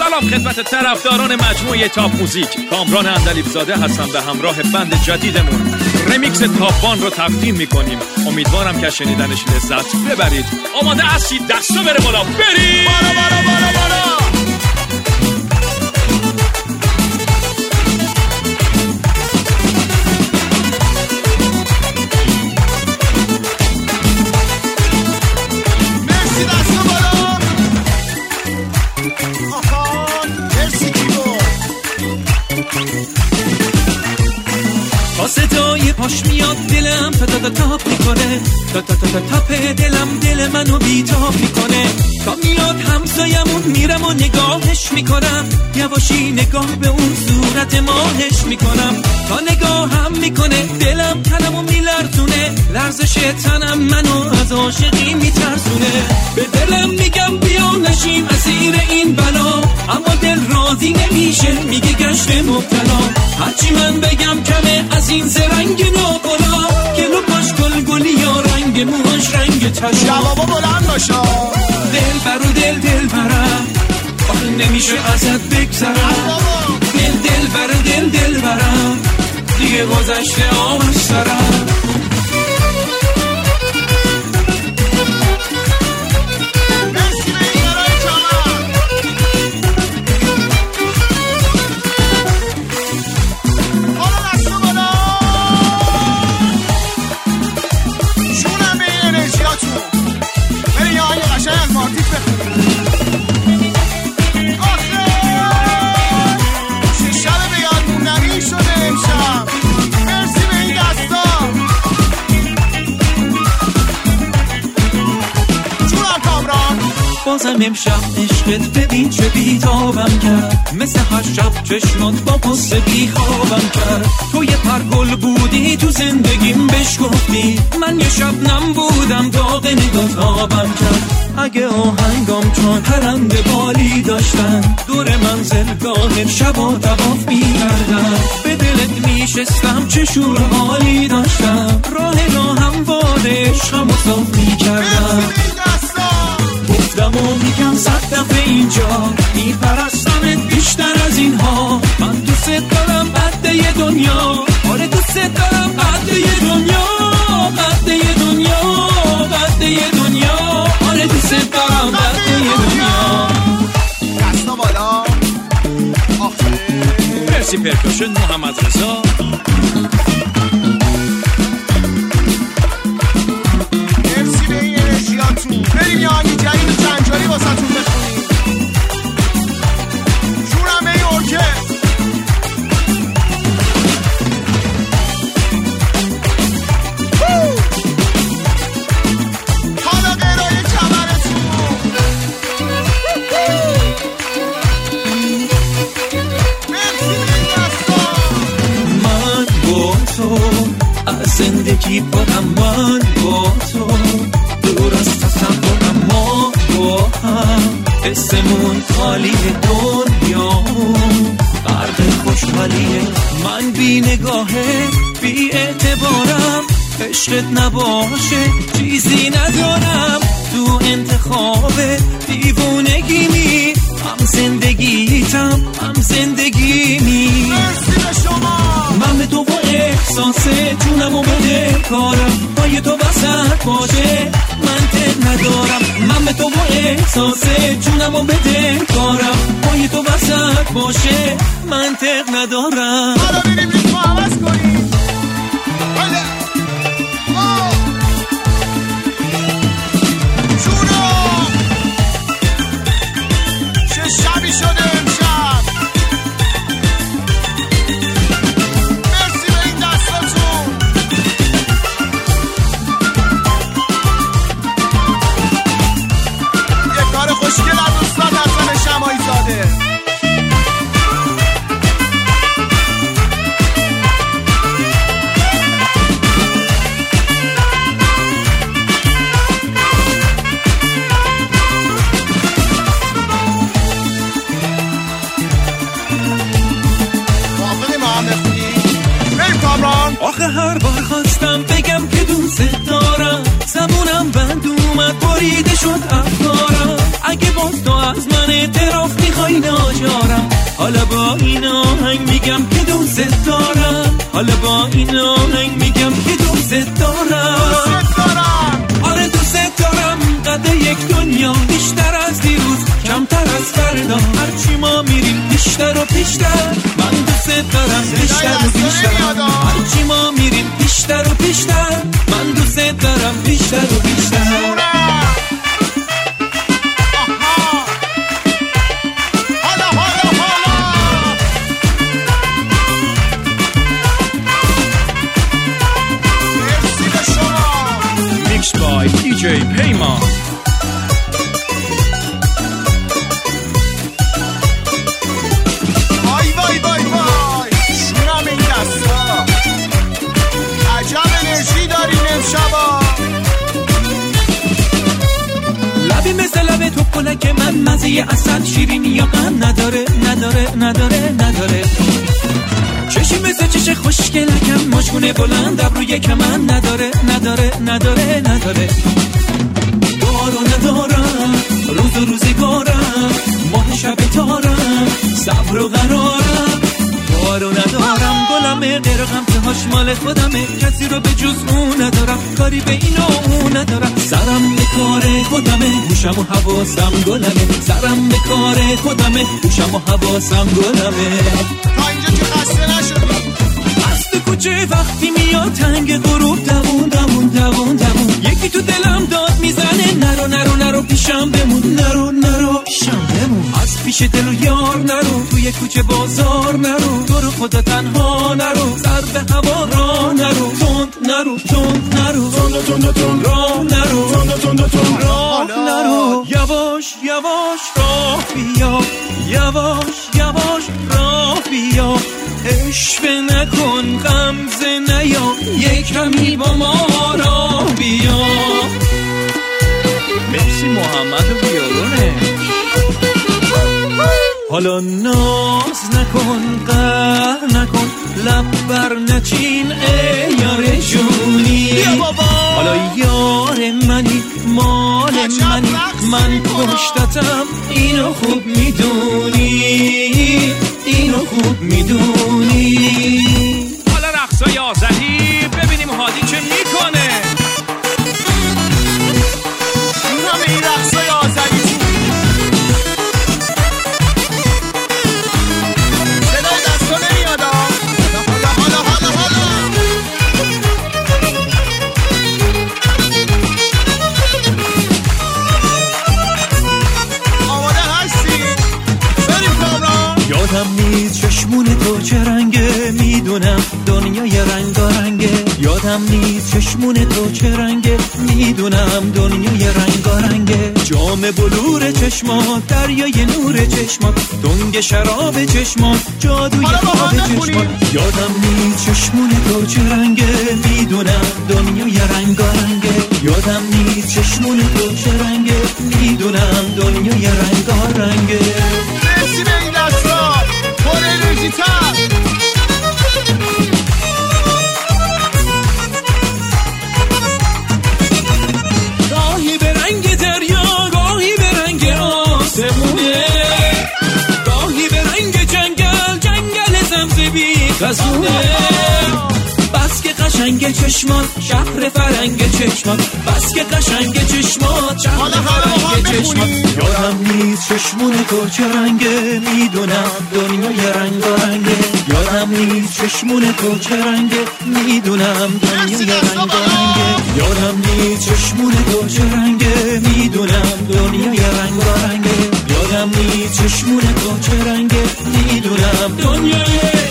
سلام خدمت طرفداران مجموعه تاپ موزیک. کامران اندلیبزاده هستم به همراه بند جدیدمون. رمیکس تاپ وان رو تقدیم میکنیم. امیدوارم که شنیدنش لذت ببرید. آماده هستید؟ دستو بره بالا، برید بالا بالا بالا بالا. تا صدای پاش میاد دلم تا تاپ میکنه، تا تاپ دلم دل منو بیتاب میکنه. تا میاد همسایمون میرم و نگاهش میکنم، یواشی نگاه به اون صورت ماهش میکنم. تا نگاه هم میکنه دلم تنمو میلرزونه، لرزش تنم منو از عاشقی میترسونه. به دلم میگم بیا نشیم اسیر این بلا، اما دل راضی نمیشه میگه گشت مبتلا. هرچی من بگم کمه از این زرنگ ناقلا، گلو پاش گلگلی یا رنگ موهاش رنگ تشا. جوابا بلند باشا. دل برو دل برم، آخه نمیشه ازت بگذرم. دل برو دل برم، دیگه گذشته آب از سرم. بازم امشب عشقت ببین چه بیتابم کرد، مثل هر شب چشمات با پست بیخوابم کرد. تو یه پرگل بودی تو زندگیم بهش گفتی، من یه شبنم بودم داغ نگات آبم کرد. اگه آهنگام چون پرنده بالی داشتن، دور منزلگاه شبا طواف می‌کردن. به دلت میشستم چه شور حالی داشتم، راه همواره عشقمو صاف می‌کردم. گفتم و میگم 100 دفعه اینجا، میپرستمت بیشتر از اینها. من دوست دارم قد دنیا، آره دوست دارم قد دنیا، قد دنیا، قد دنیا، آره دوست دارم قد دنیا. دستا بالا. مرسی پرکاشن محمد رضا. مرسی به این انرژیاتون. بریم یه آهنگ جدید جنجالی واسه تون بخونیم. جونم به این ارکست. حالا قرای کمرتون. مرسی به این دستا. من با تو از زندگی پرم، من با تو دور از تصورم، ما با هم اسمون خالی دنیا غرق خوشحالیه. من بی نگاهه بی اعتبارم، عشقت نباشه چیزی ندارم. تو انتخاب دیوونگیمی، هم زندگیتم هم زندگیمی. مرسی به شما. من به تو با احساس جونمو بده کارم، پای تو وسط باشه منطق ندارم. من به تو با احساس جونمو بده کارم، پای تو وسط باشه منطق ندارم. حالا بریم ریتمو عوض کنیم. جونم چه شبی شده امشب. مرسی به این دستاتون. یه کار خوشگل از استاد حسن شماعی زاده. ناچارم، حالا با این آهنگ میگم که دوست دارم، حالا با این آهنگ میگم که دوست دارم. آره دوست دارم، قد یک دنیا بیشتر از دیروز، کمتر از فردا، هرچی ما میریم بیشتر و بیشتر. من دوست دارم بیشتر و بیشتر، هرچی ما میریم بیشتر و بیشتر. من دوست دارم بیشتر و بیشتر. Mixed by DJ Payman. لبی مثل لب تو پله که من مزه اصل شیرینی یا قند نداره نداره نداره نداره. چشی مثل چش خوشگلکم، مشکونه بلند ابروی کمن نداره نداره نداره نداره. دارو ندارم روز و روزگارم، ماه شب تارم، صبر و قرارم. دارو ندارم گلمه، قرقم که هاش مال خودمه، کسی رو به جز اون ندارم، کاری به این و اون ندارم. سرم به کار خودمه، گوشم و حواسم گلمه، سرم به کار خودمه، گوشم و حواسم گلمه. تا اینجا که خسته نشدی؟ از تو کوچه وقتی میاد تنگ غروب، دوون دوون دوون دوون، یکی تو دلم داد میزنه، نرو نرو نرو پیشم بمون، نرو نرو پیشم بمون. از پیش دل و یار نرو، توی کوچه بازار نرو، تو رو خدا تنها نرو، سر به هوا را نرو، تند نرو تند نرو، تند تند تند راه نرو، تند تند تند راه نرو. یواش یواش راه بیا، یواش یواش راه بیا، اشوه نکن غمزه نیا، یک کمی با ما راه بیا. مرسی محمد و ویولونه. حالا ناز نکن قهر نکن، لب بر نچین ای یار جونی. حالا یار منی مال منی، من پشتتم اینو خوب میدونی، اینو خوب میدونی. حالا رقصای آذری ببینیم هادی چه میکنه. اینا به این رقصای آذری صدای دستا نمیاد. حالا آماده هستی؟ بریم کامران. یادم نیست چشمون تو چه رنگه، میدونم دنیای رنگارنگه. یادم نیست چشمون تو چه رنگه، میدونم دنیای رنگارنگه. جام بلور چشمات، دریای نور چشمات، دنگ شراب چشمات، جادوی خواب چشمات. یادم نیست چشمون تو چه رنگه، میدونم دنیای رنگارنگه. یادم نیست چشمون تو چه رنگه، میدونم دنیای رنگارنگه. مرسی به این دستا، پر انرژی تر. گاهی به رنگ دریا، گاهی به رنگ آسمونه، گاهی به رنگ جنگل، جنگل زمزبی خزونه. بس که قشنگ چشمات، شهر فرنگ چشمات، بس که قشنگ چشمات، شهر فرنگ چشمات. یادم نیست چشمون تو چه رنگه، میدونم دنیای رنگارنگه. یادم نیست چشمون تو چه رنگه، میدونم دنیای رنگارنگه. یادم نیست چشمون تو چه رنگه، میدونم دنیای رنگارنگه. یادم نیست چشمون تو چه رنگه، میدونم دنیای